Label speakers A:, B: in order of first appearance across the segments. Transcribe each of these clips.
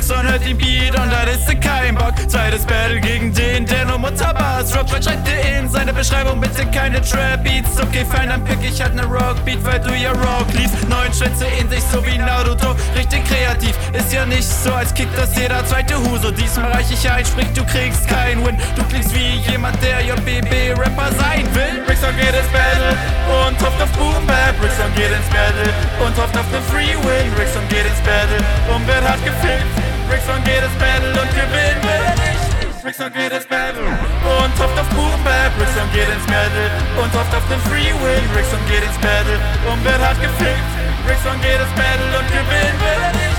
A: Rickson hört den Beat und da ist kein Bock. Zweites Battle gegen den, der nur Mutterbars rockt. Was schreibt ihr in seine Beschreibung? Bitte keine Trap-Beats. Okay, fein, dann pick ich halt ne Rockbeat, weil du ja Rock liest. 9 Schätze in sich, so wie Naruto, richtig kreativ. Ist ja nicht so, als kickt das jeder zweite Huso. Diesmal reich ich ein, sprich, du kriegst kein Win. Du klingst wie jemand, der JBB-Rapper sein will. Rickson geht ins Battle und hofft auf Boom Bap. Rickson geht ins Battle und hofft auf den Free Win. Rickson geht ins Battle und wird hart gefickt. Rickson geht ins Battle und gewinnt, will er nicht. Rickson geht ins Battle und hofft auf Boom Bap. Rickson geht ins Battle und hofft auf den Free Win. Rickson geht ins Battle und wird hart gefickt. Rickson geht ins Battle und gewinnt, will er nicht.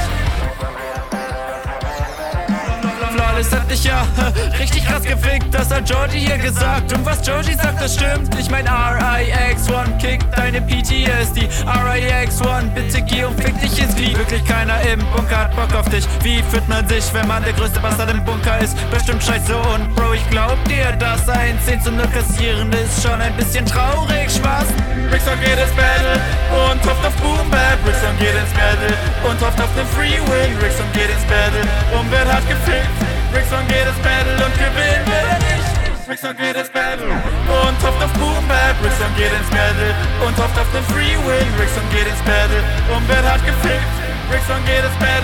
A: Flawless hat dich ja richtig krass gefickt, das hat Georgie hier gesagt. Und was Georgie sagt, das stimmt. Ich mein RIX1 kickt deine PTSD. RIX1, bitte geh und fick dich ins Knie. Wirklich keiner im Bunker hat Bock auf dich. Wie fühlt man sich, wenn man der größte Bastard im Bunker ist? Bestimmt scheiße und Bro, ich glaub dir, dass ein 10:0 kassieren ist schon ein bisschen traurig, Spaß. Rickson geht ins Battle und hofft auf Boom Bap. Rickson geht ins Battle und hofft auf den Free Win. Rickson geht ins Battle und wird hart gefickt. Rickson geht ins Battle und gewinnt, will er nicht. Rickson geht ins Battle und hofft auf Boom Bap. Rickson geht ins Battle und hofft auf den Free Win. Rickson geht ins Battle und wird hart gefickt. Rickson geht ins Battle